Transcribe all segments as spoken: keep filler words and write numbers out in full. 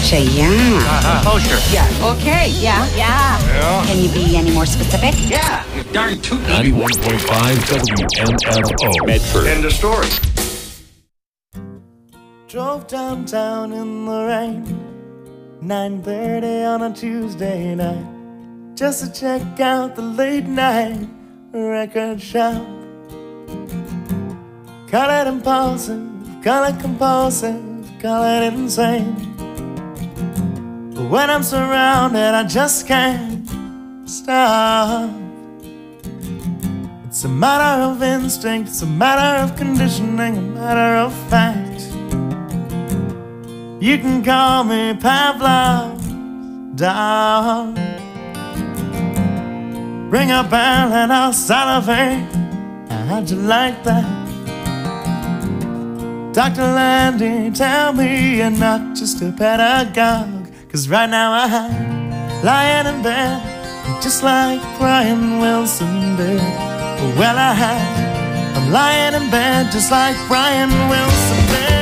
Gotcha, yeah. Uh-huh. Kosher. Yeah. Okay. Yeah. Yeah. Yeah. Can you be any more specific? Yeah. You darn tootin'. ninety-one point five W M F O. Medford. End of story. Drove downtown in the rain, nine thirty on a Tuesday night, just to check out the late night record shop. Call it impulsive, call it compulsive, call it insane. But when I'm surrounded, I just can't stop. It's a matter of instinct, it's a matter of conditioning, a matter of fact. You can call me Pavlov's dog. Ring a bell and I'll salivate. How'd you like that? Doctor Landy, tell me you're not just a pedagogue. Cause right now I'm lying in bed, just like Brian Wilson did. Well, I, I'm lying in bed just like Brian Wilson did.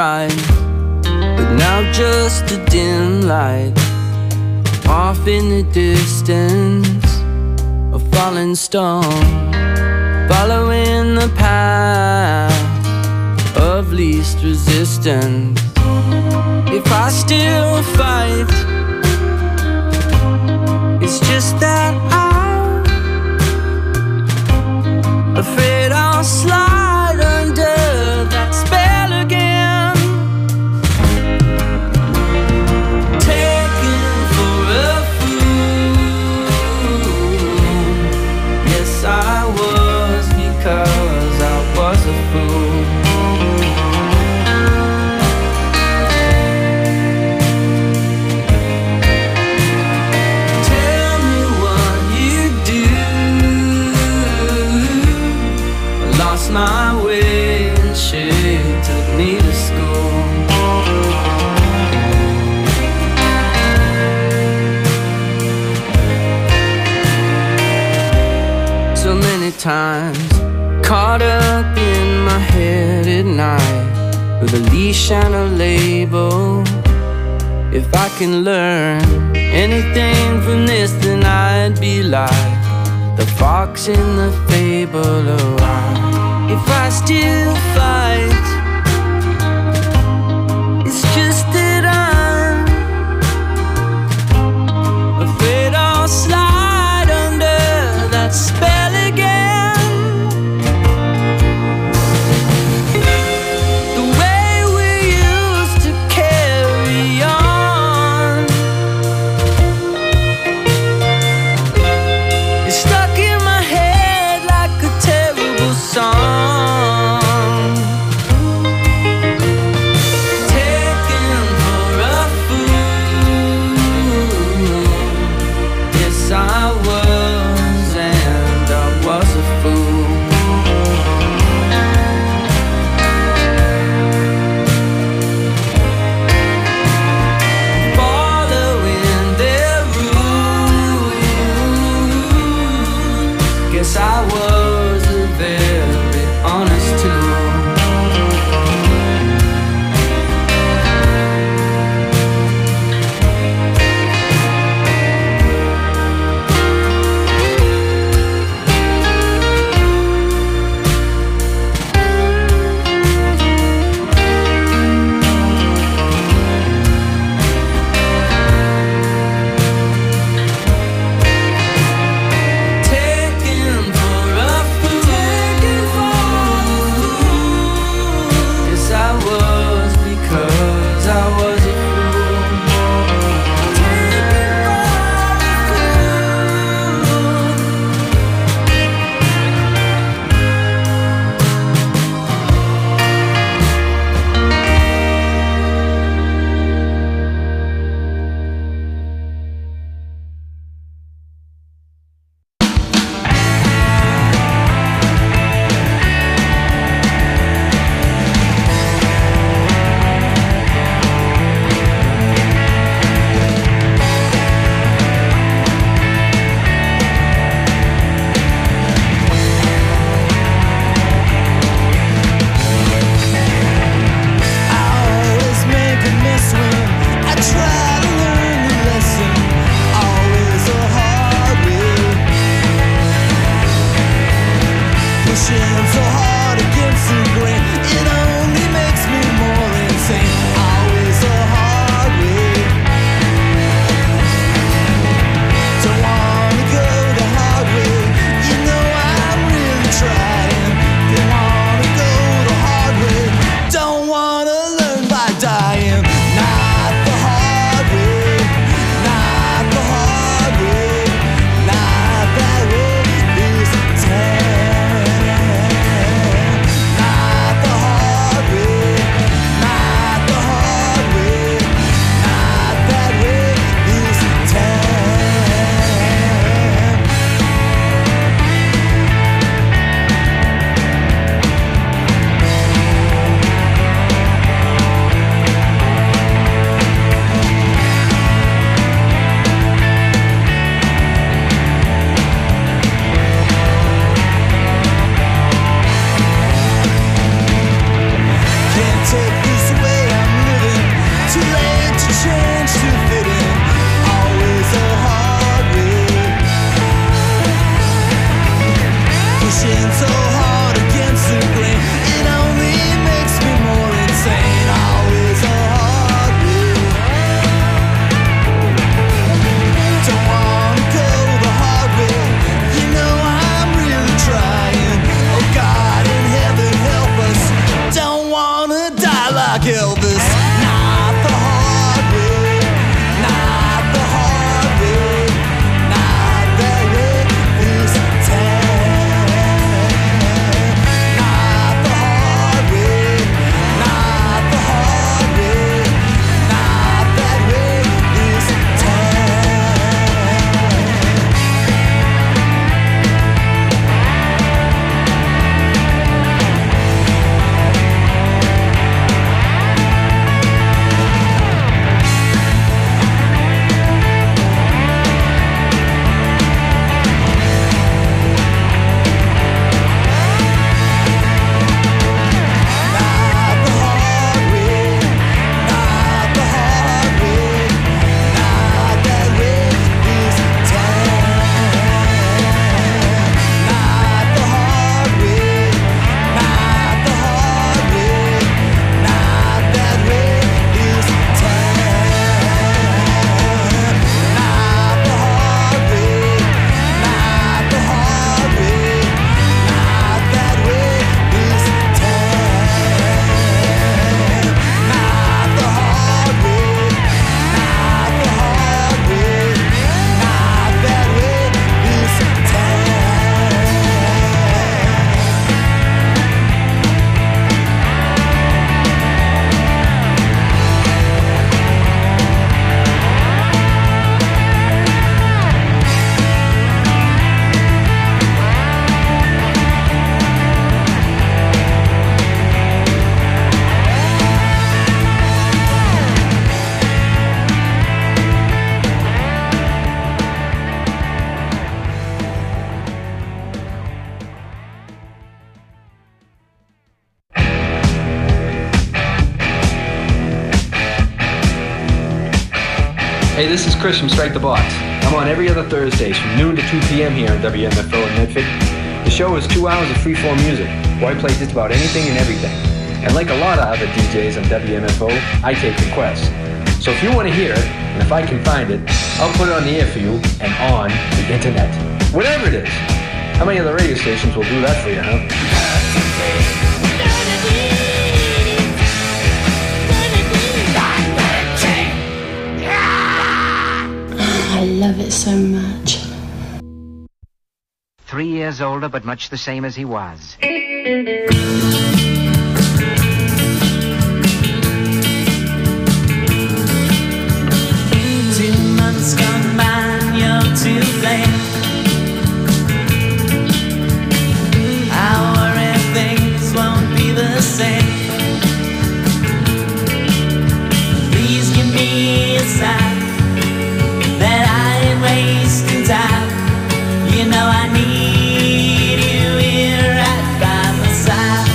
bright, but now just a dim light. Off in the distance, a falling stone, following the path of least resistance. If I still fight, it's just that I'm afraid I'll slide under that spell again. Taken for a fool. Yes, I was, because I was a fool. Tell me what you do. I lost my way and she took me to school. So many times, caught up in my head at night, with a leash and a label. If I can learn anything from this, then I'd be like the fox in the fable. Oh, I, if I still fight, it's just that I'm afraid I'll slide under that spell again. The way we used to carry on is stuck in my head like a terrible song. this. Not the hard way, not the hard way, not that way this time. Not the hard way, not the hard way, not that way this Hey, this is Chris from Strike the Box. I'm on every other Thursdays from noon to two p.m. here on W M F O in Medford. The show is two hours of free-form music, where I play just about anything and everything. And like a lot of other D Js on W M F O, I take requests. So if you want to hear it, and if I can find it, I'll put it on the air for you and on the internet. Whatever it is. How many other radio stations will do that for you, huh? I love it so much. Three years older, but much the same as he was. Two months gone by, you're too late. I worry things won't be the same. Please give me a sign that I ain't wasting time. You know I need you here right by my side.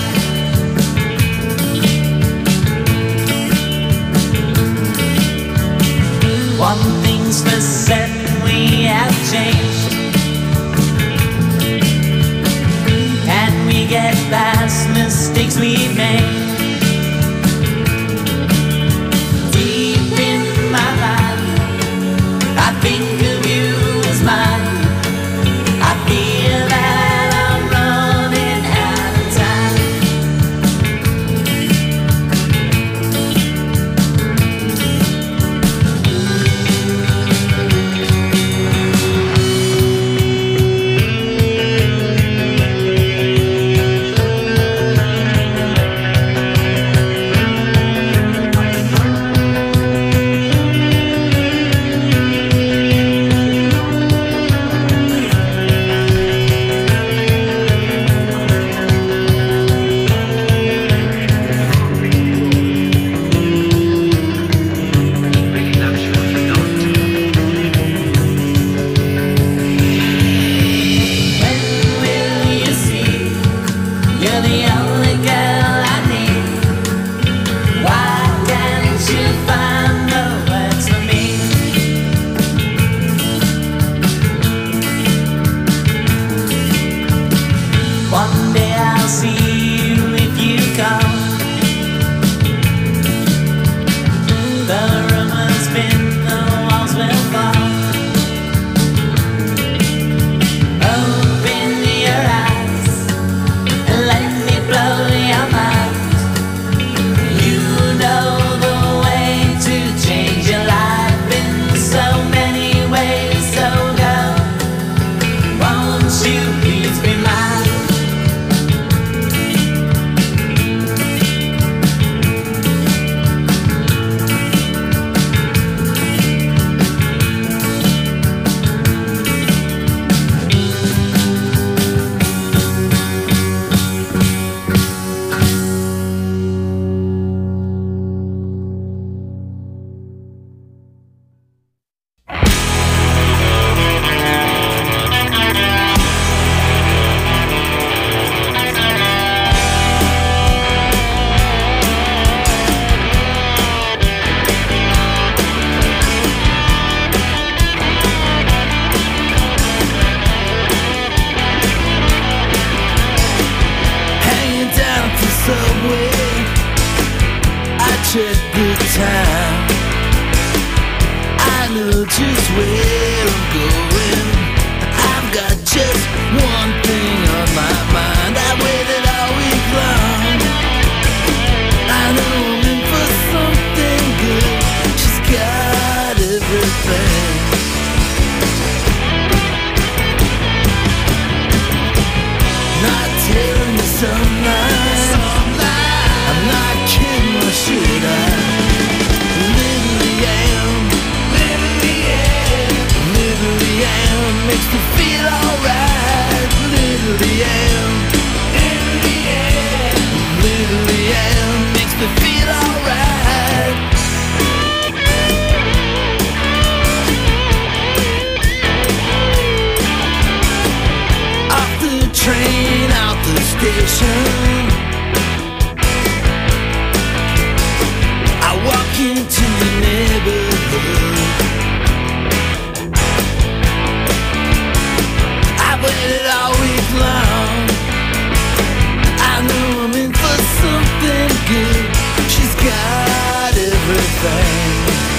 One thing's for certain, we have changed. Can we get past mistakes we've made? Deep in my mind, I think of you as mine. I feel that I'm running out of time. good time. I know just where I'm going. I've got just one thing on my mind. I waited all week long. I know I'm in for something good. She's got everything. Not telling you some lies. I'm not kidding, or should I? Literally am. Literally am. Literally am. Makes me feel alright. Literally am. Literally am. Literally am. Makes me feel alright. Off the train, out the station, I walk into the neighborhood. I waited all week long. I know I'm in for something good. She's got everything.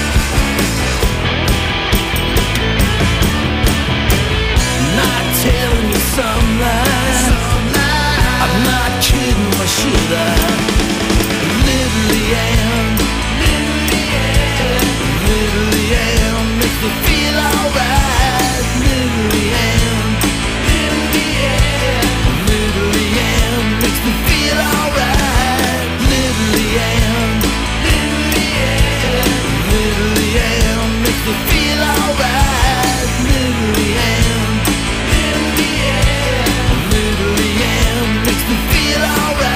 Not telling you some lies. I'm not kidding, or should I? Literally am. Literally am. Literally am. Makes me feel alright. Literally am. Literally am. Literally am. Makes me feel alright. Literally am. Literally am. Literally am. Makes me feel alright. Literally am. Literally am. Literally am. Makes me feel alright.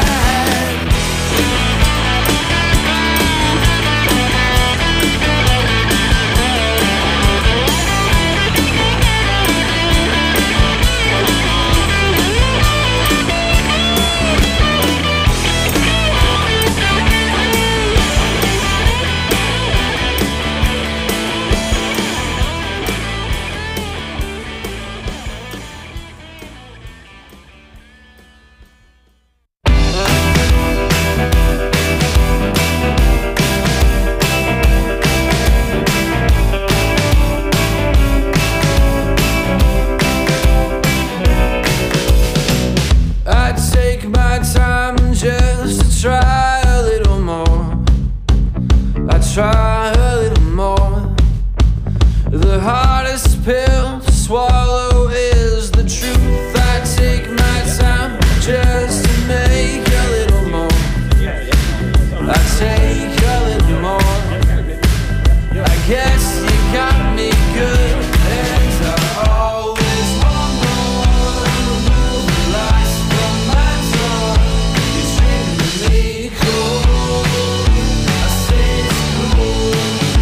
I'd take my time just to try a little more. I'd try a little more. The hardest pill to swallow is the truth. I'd take my time just to make a little more. I'd take a little more. I guess you got me good, and I always want more. Remove the lights from my door. You're treating me cool. I say it's cool.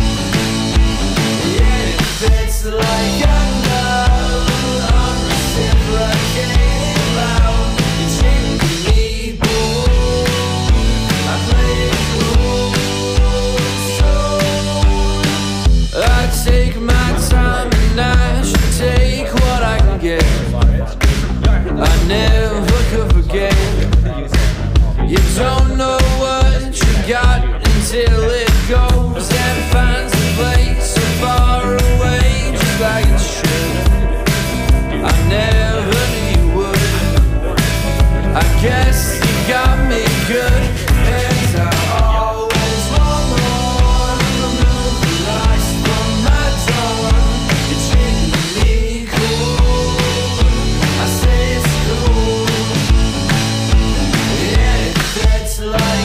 Yeah, it fits like a glove. I'm reciprocating loud. You're treating me cool. I play it cool. So I take my time and I should take what I can get. I never could forget. You don't know what you got until it goes and finds a place so far away, just like it should. I never knew you would. I guess you got me good, and I always want more. Remove the lights from my door. You're treating me cool. I say it's cool. Yeah, it fits like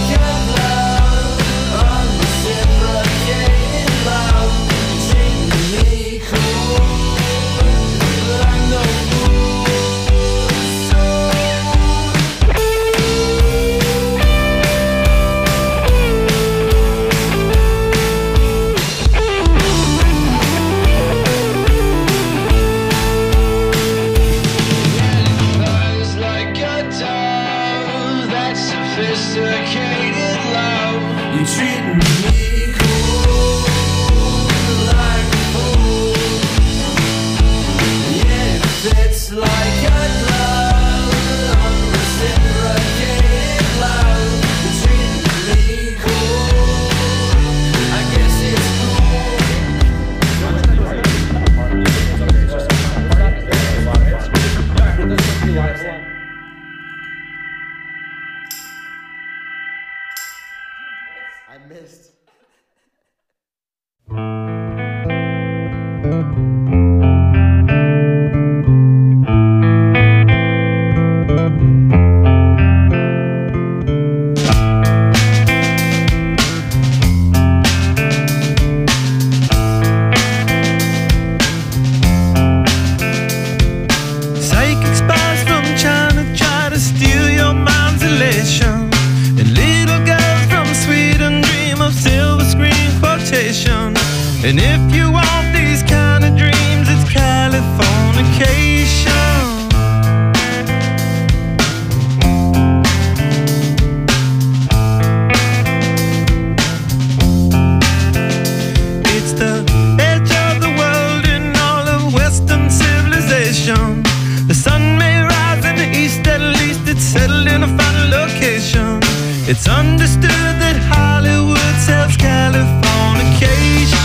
And if you want these kind of dreams, it's Californication. It's the edge of the world in all of Western civilization. The sun may rise in the east, at least it's settled in a final location. It's understood that Hollywood sells Californication.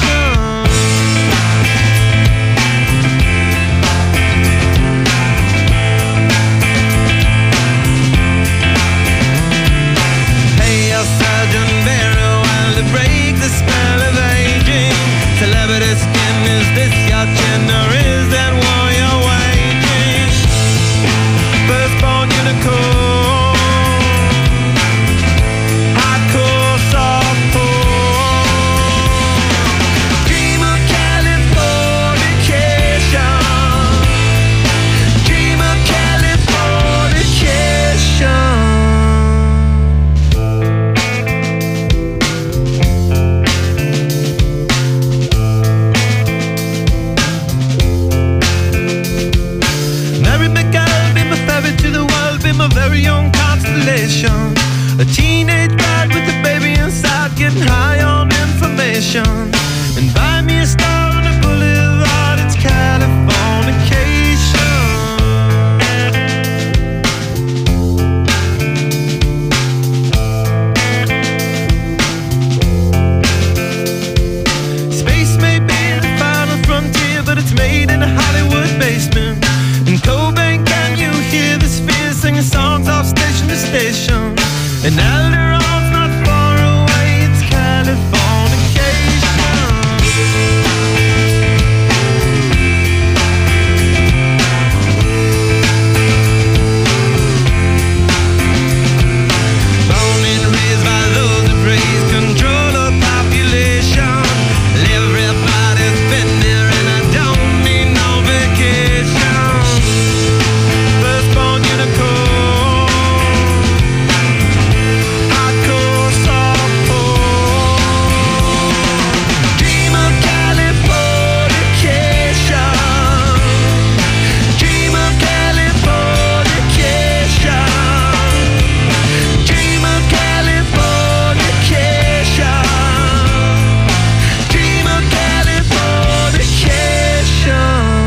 Hey, your Sergeant Barrow, while to break the spell of aging. Celebrity skin, is this your chin or is that war you're waging? Firstborn unicorn, hardcore softcore. Dream of Californication. Dream of Californication. Mary McGill, be my ferry to the world, be my very own constellation. A teenage bride with a baby inside, getting high on information. And buy me a star on a boulevard, it's Californication. Space may be the final frontier, but it's made in a Hollywood basement. In Cobain, can you hear the spheres singing songs off station to station? And Alderon's not far away, it's Californication. Born and raised by those that praise control of population. Everybody's been there and I don't need no vacation. Firstborn unicorn, hardcore softcore. Dream of Californication. Dream of Californication. Dream of Californication. Dream of Californication.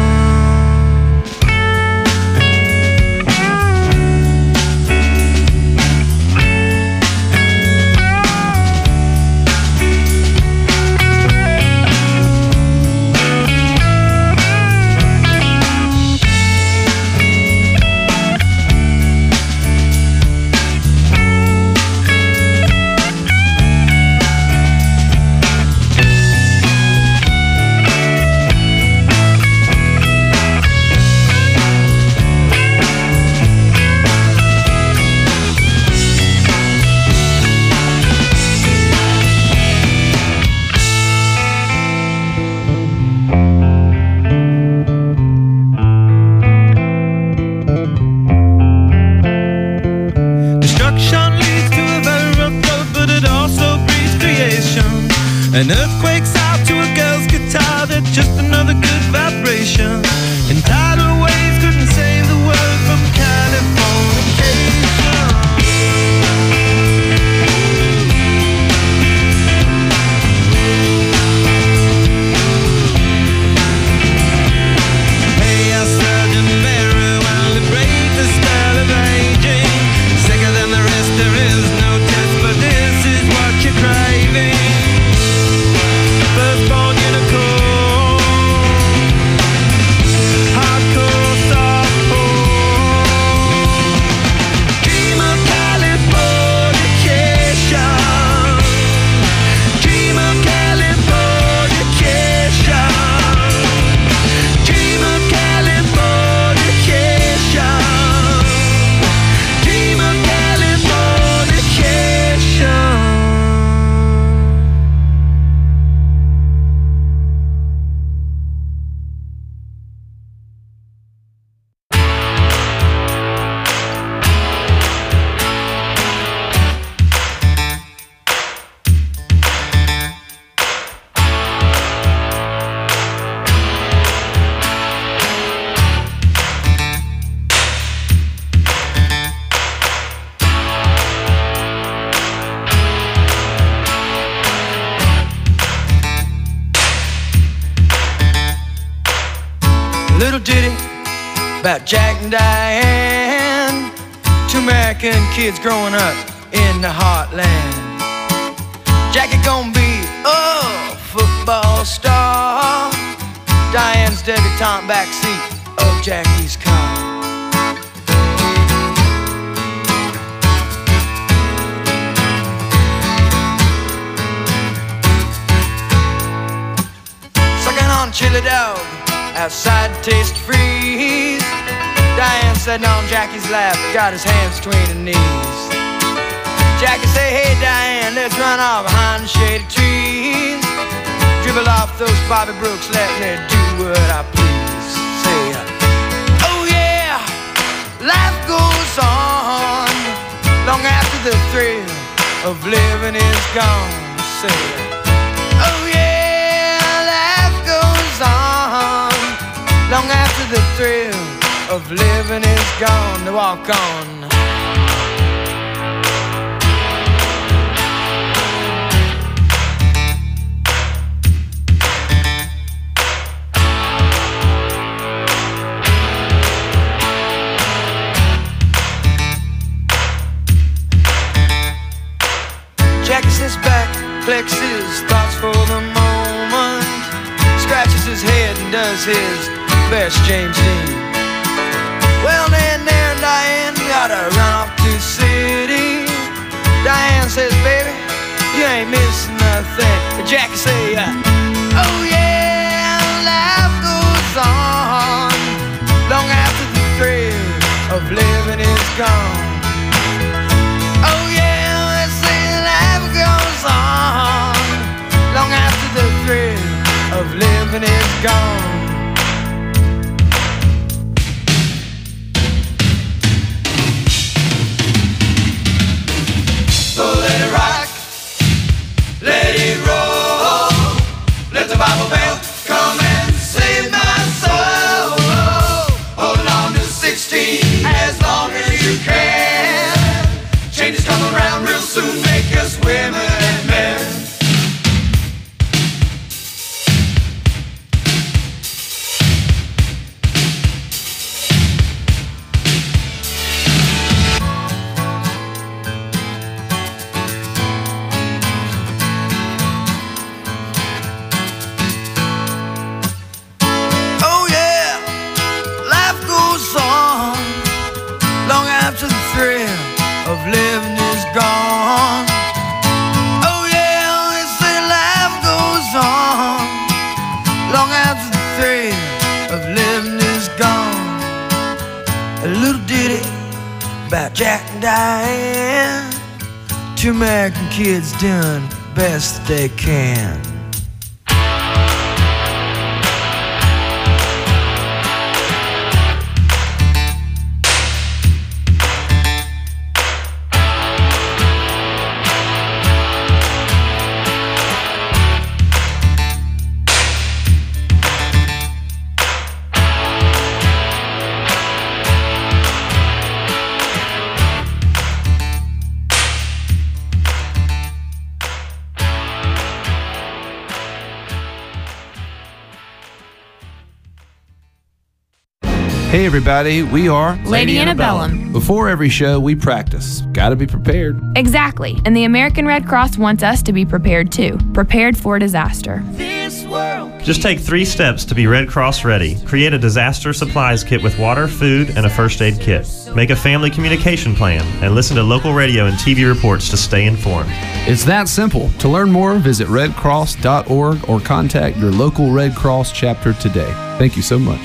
Destruction leads to a very rough road, but it also breeds creation. An earthquake's out to a girl's guitar, that's just another good vibration. And tidal waves couldn't save the world from Californication. Hey, your Sergeant Barrow, while to break the spell of aging. Sicker than the rest, there is no test, but this is what you're craving. Firstborn unicorn, hardcore about Jack and Diane, two American kids growing up in the heartland. Jackie gonna be a football star, Diane's debutante backseat of Jackie's car. Sucking on chili dog outside Taste Freeze, Diane sitting on Jackie's lap, got his hands between her knees. Jackie say, hey Diane, let's run off behind the shady trees, dribble off those Bobby Brooks, let me do what I please. Say, oh yeah, life goes on long after the thrill of living is gone. Say, oh yeah, life goes on long after the thrill of living is gone. To walk on. Jackie sits back, flexes thoughts for the moment, scratches his head and does his best James Dean. Well then there Diane gotta run off to the city. Diane says, baby, you ain't missing nothing. But Jackie say, uh, oh yeah, life goes on long after the thrill of living is gone. Oh yeah, let's say life goes on long after the thrill of living is gone. So let it rock, let it roll, let the Bible Belt come and save my soul. Hold on to sixteen as long as you can. Changes come around real soon, make us women and men. Living is gone. Oh yeah, they say life goes on long after the thrill of living is gone. A little ditty about Jack and Diane, two American kids doing the best that they can. Hey everybody, we are Lady Antebellum. Before every show, we practice. Gotta be prepared. Exactly. And the American Red Cross wants us to be prepared too. Prepared for disaster. Just take three steps to be Red Cross ready. Create a disaster supplies kit with water, food, and a first aid kit. Make a family communication plan and listen to local radio and T V reports to stay informed. It's that simple. To learn more, visit red cross dot org or contact your local Red Cross chapter today. Thank you so much.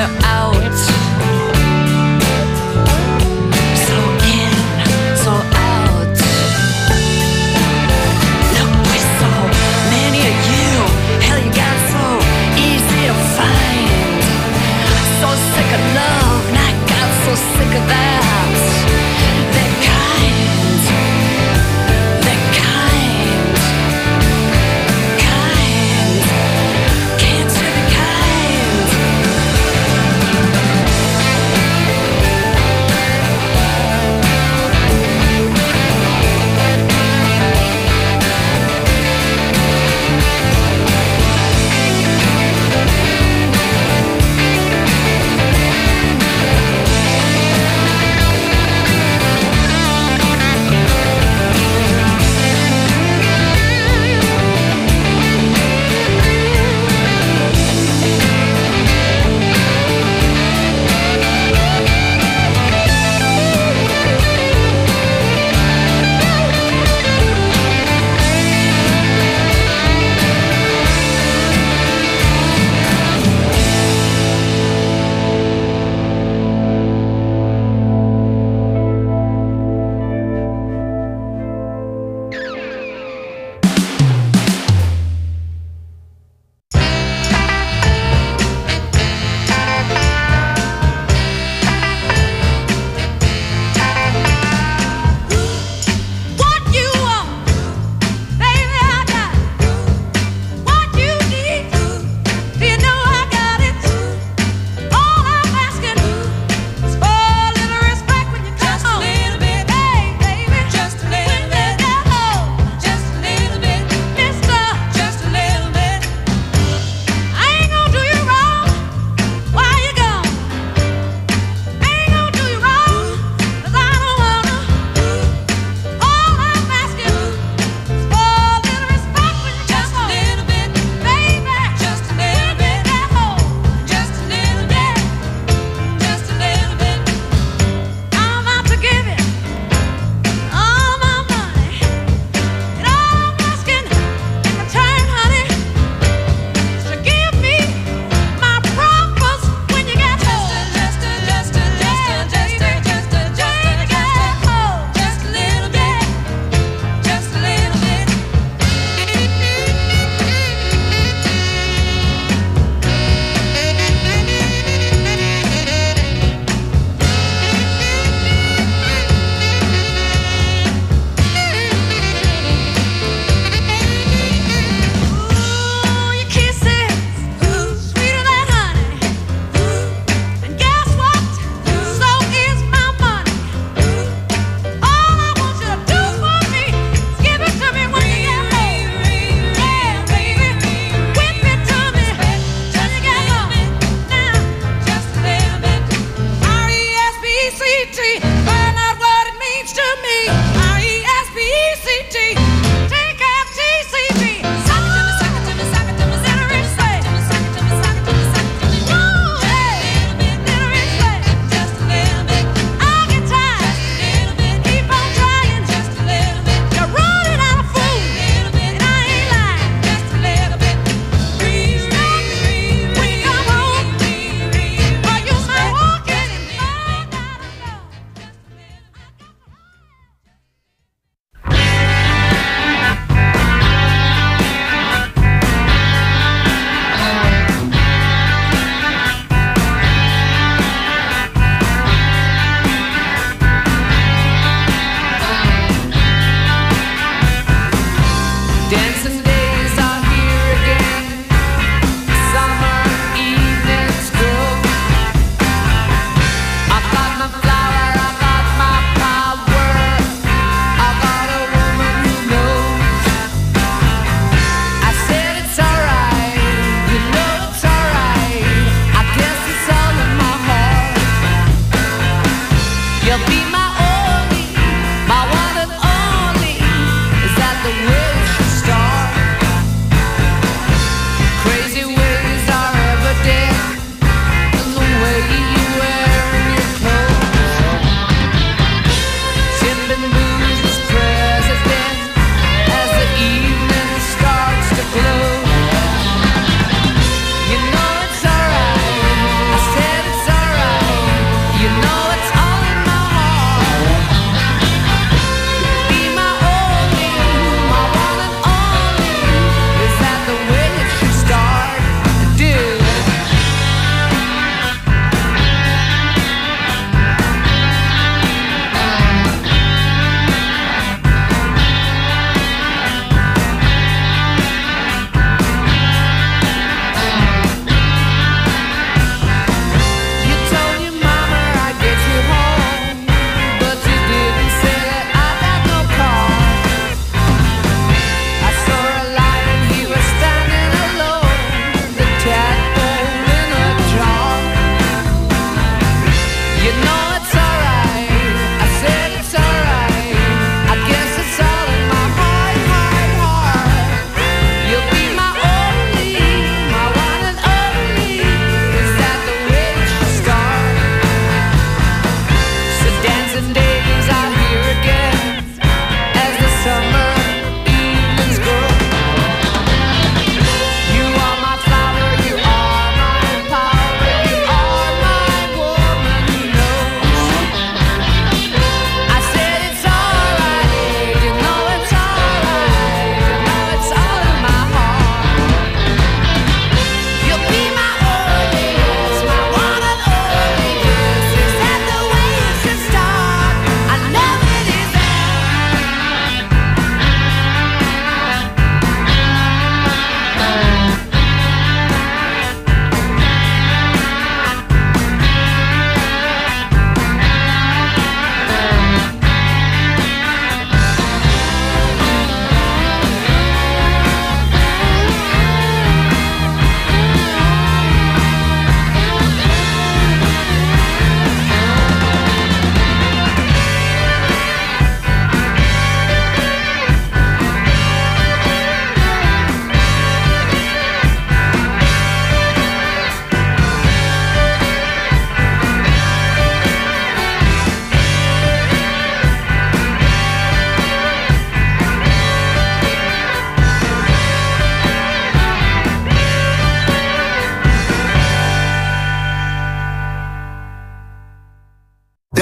we're out. So in, so out. Look, we're so many of you. Hell, you got so easy to find. So sick of love, and I got so sick of that. That kind, that kind, kind. Can't you be kind?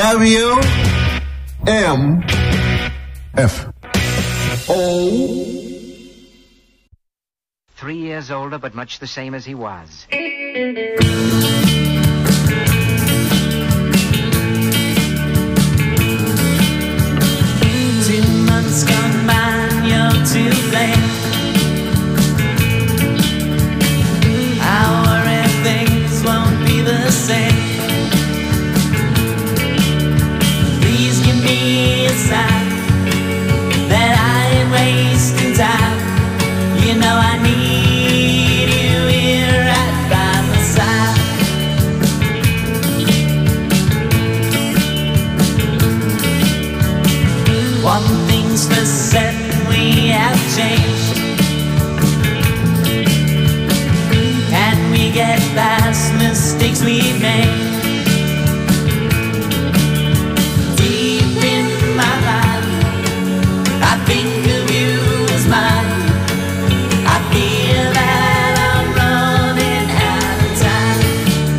W M F O. Three years older, but much the same as he was. Two months gone by, you're too late. I worry things won't be the same. Please give me a sign that I ain't wasting time. You know I need you here right by my side. One thing's for certain, we have changed. Can we get past mistakes we've made? Deep in my mind, I think of you as mine. I feel that I'm running out of time.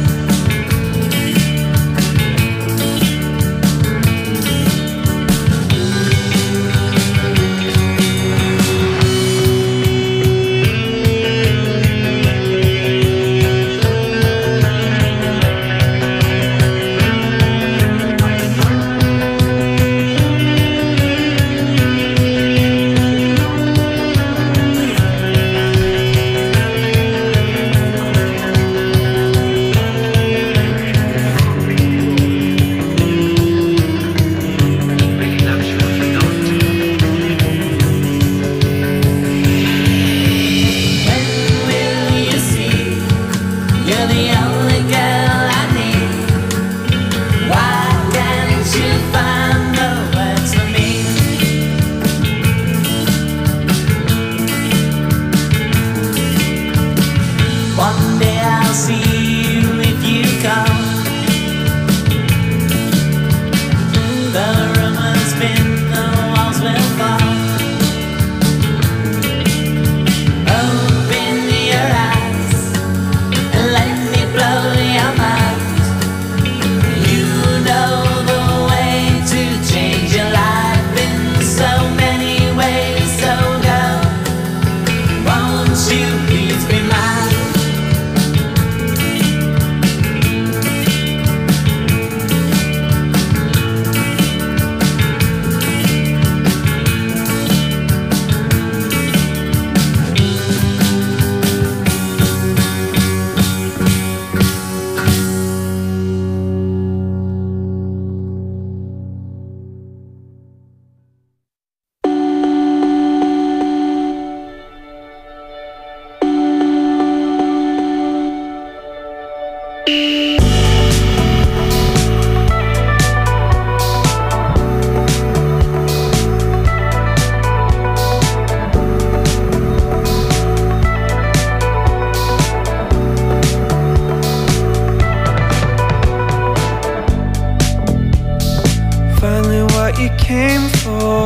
you came for.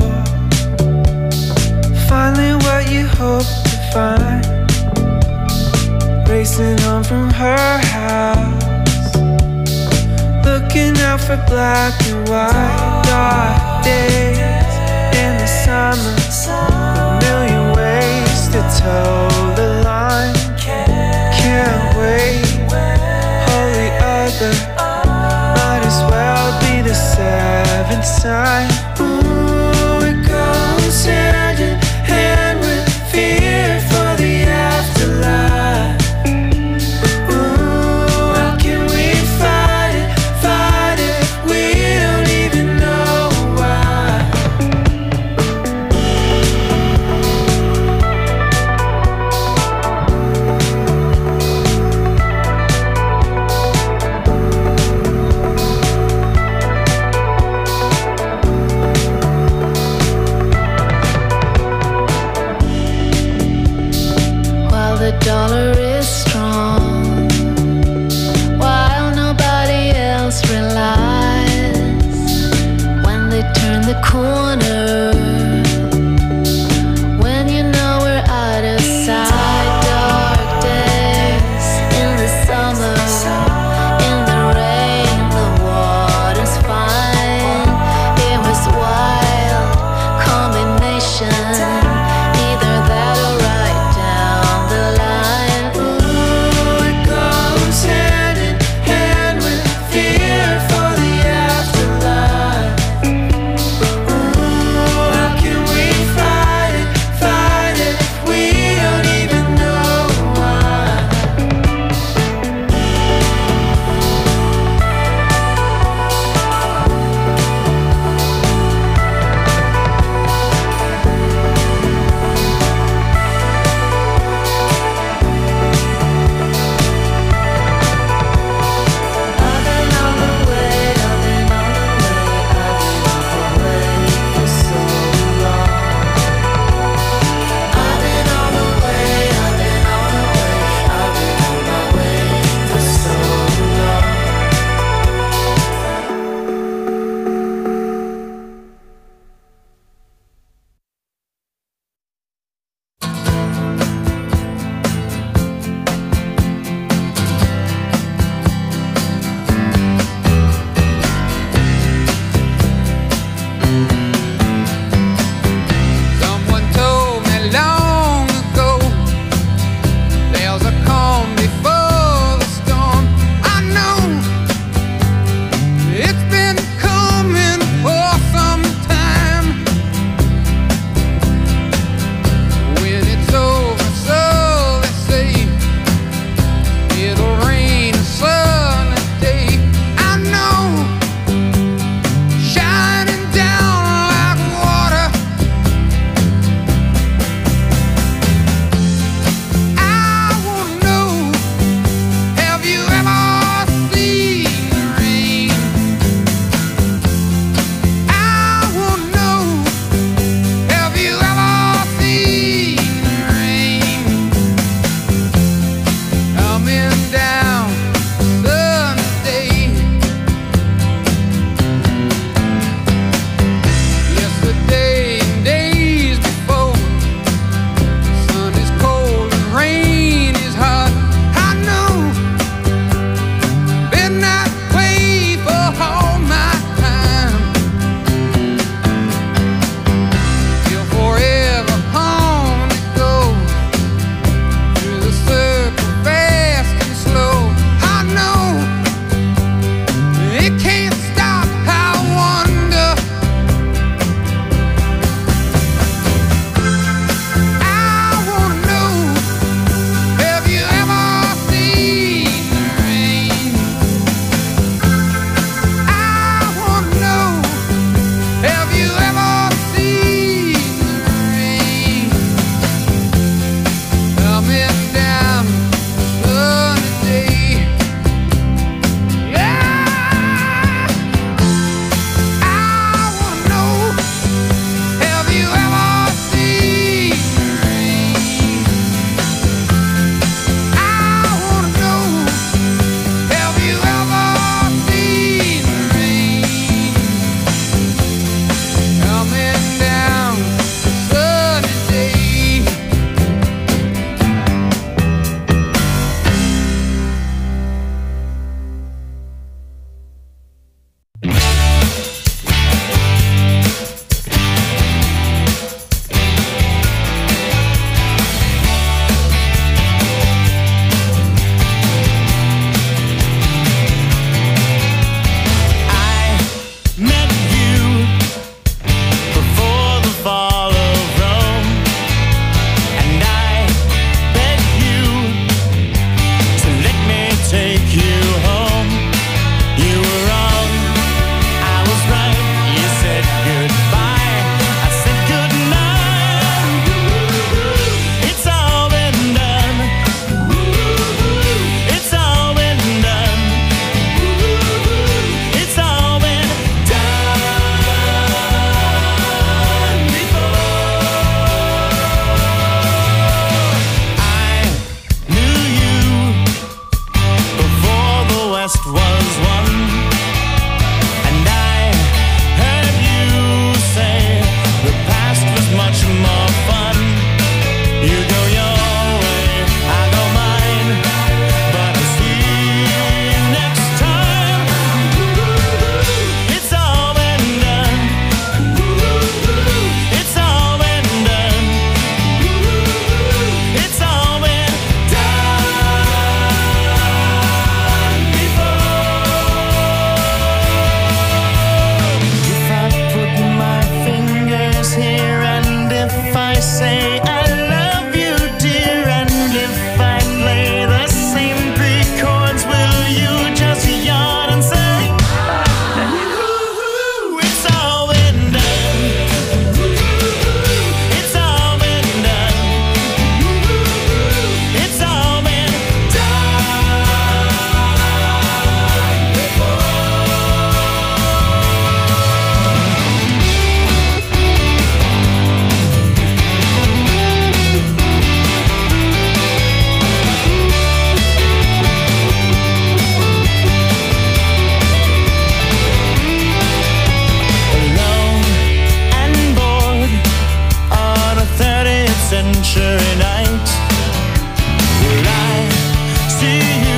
Finally what you hoped to find. Racing home from her house, looking out for black and white. Dark days in the summer, a million ways to toe the line. Can't wait, holy other, might as well be the seventh sign. Ooh, it goes hand in hand with fear for the afterlife. Ooh, how can we fight it, fight it, we don't even know why. While the dollar is strong, while nobody else relies, when they turn the corner, when you know we're out of sight. Dark days in the summer, in the rain, the water's fine. take you home. You were wrong, I was right. You said goodbye, I said goodnight. It's all been done. It's all been done. It's all been done before. I knew you before the West was won, and I heard you say the past was much more fun. You go your way, I go mine, but I'll see you next time. It's all been done. It's all been done. It's all been done before. If I put my fingers here, and if I say I love you, dear, and if I play the same three chords, will you just yawn and say, "Ooh, it's all been done. It's all been done. It's all been alone and bored on a thirtieth century night. Will I see you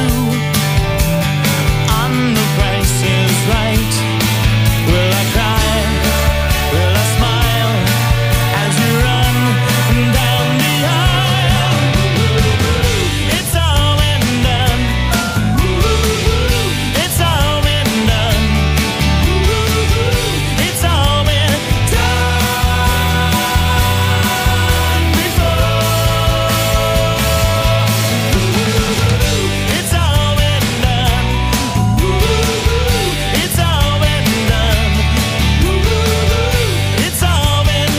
on The Price is Right? Will I cry? Will I smile as you run down the aisle? It's all been done. It's all been done. It's all been done before. It's all been done. It's all been done. It's all been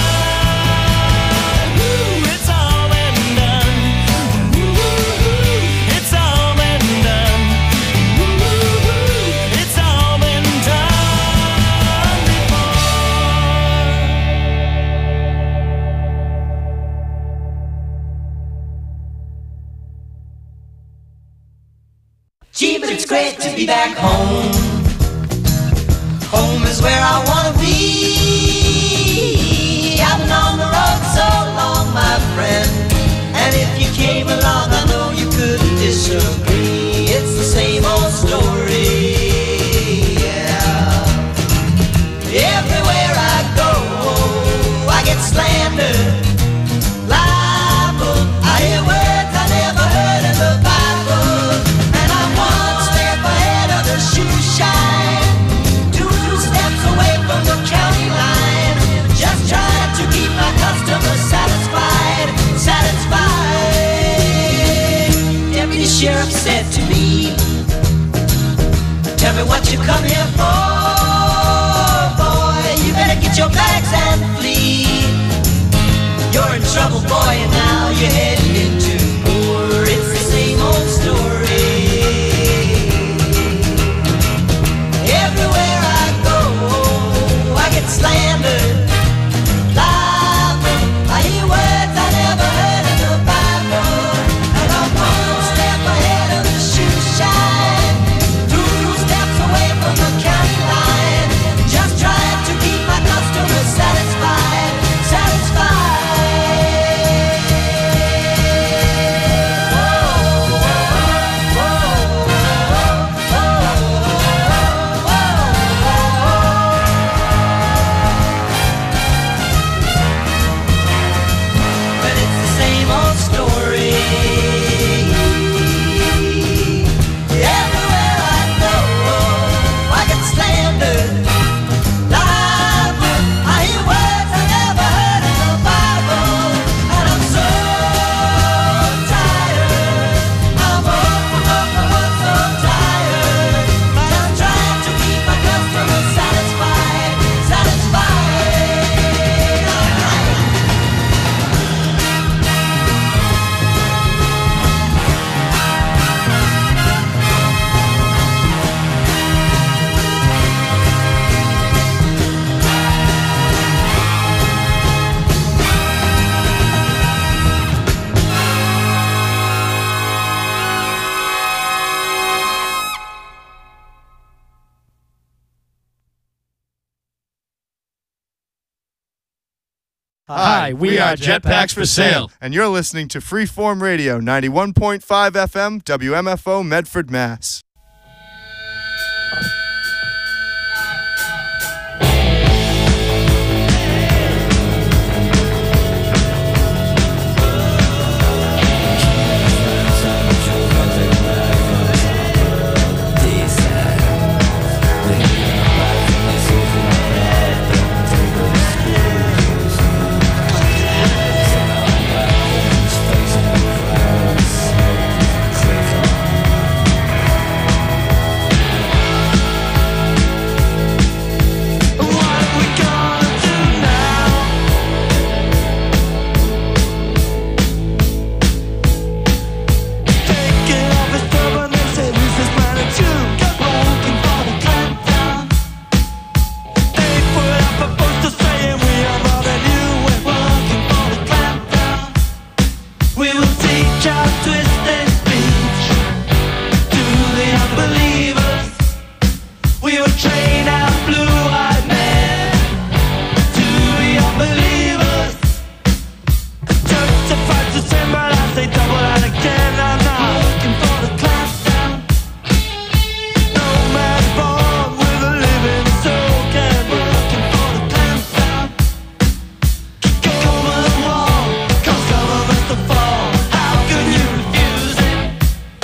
done. It's all been done. It's all been done. It's all been done Gee, but it's great to be back home. Home is where I wanna be. I've been on the road so long, my friend, and if you came along, I know you couldn't disagree. It's the same old story. Yeah. Everywhere I go, I get slandered, libel. I hear words I never heard in the Bible, and I'm one step ahead of the shoe shine, two steps away from the county line, just trying to keep my customers satisfied, satisfied. Deputy Sheriff said to me, "Tell me what you come here for, boy. You better get your bags and flee. You're in trouble, boy, and now you're heading into war. It's the same old story. Everywhere I go, I get slandered, libel. I hear words I never heard in the Bible, and I'm one step ahead of the shoe shine, two steps away from the county line, just trying to keep my customers satisfied, satisfied." Hi, we are Jetpacks for Sale. And you're listening to Freeform Radio, ninety-one point five F M, W M F O, Medford, Mass.